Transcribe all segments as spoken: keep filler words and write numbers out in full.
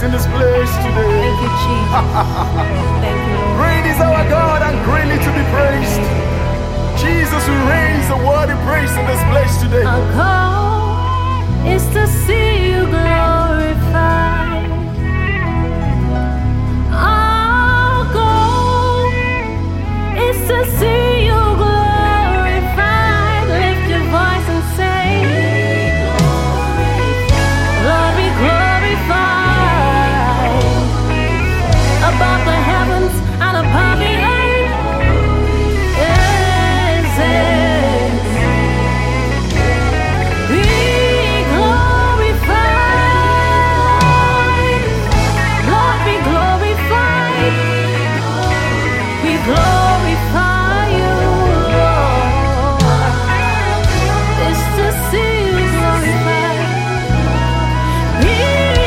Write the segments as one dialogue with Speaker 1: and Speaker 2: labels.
Speaker 1: in this place today.
Speaker 2: Thank you, Jesus. Thank you, Lord.
Speaker 1: Great is our God and greatly to be praised. Jesus will raise the word in praise in this place today.
Speaker 2: Our goal is to see you glorified. Our goal is to see you glorified. Lift your voice and say, Lord, be glorified above the heavens and above the earth. Glorify you, Lord. It's to see you glorified. Be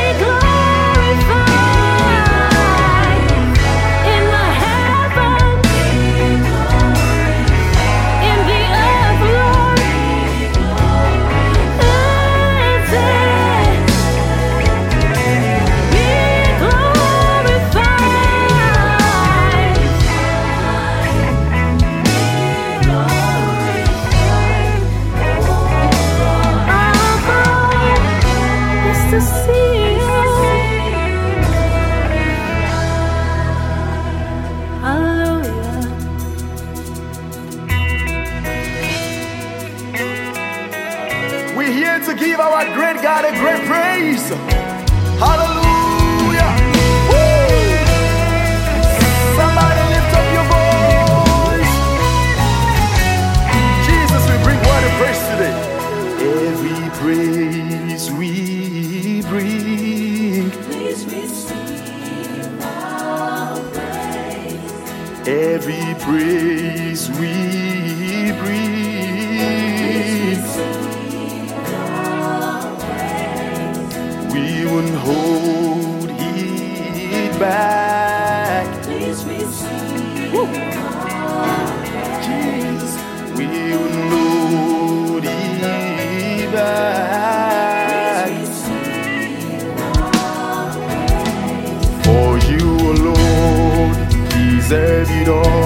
Speaker 2: glorified in the heavens, in the earth, Lord. It's it. Be glorified. To see you. Hallelujah.
Speaker 1: We're here to give our great God a great praise. Hallelujah. Woo! Somebody lift up your voice. Jesus will bring word and praise today. Every praise we bring,
Speaker 2: Please receive our praise.
Speaker 1: every praise we bring, we won't hold it back.
Speaker 2: Please receive
Speaker 1: Woo. Jesus, we won't hold it back. For you alone deserve it all.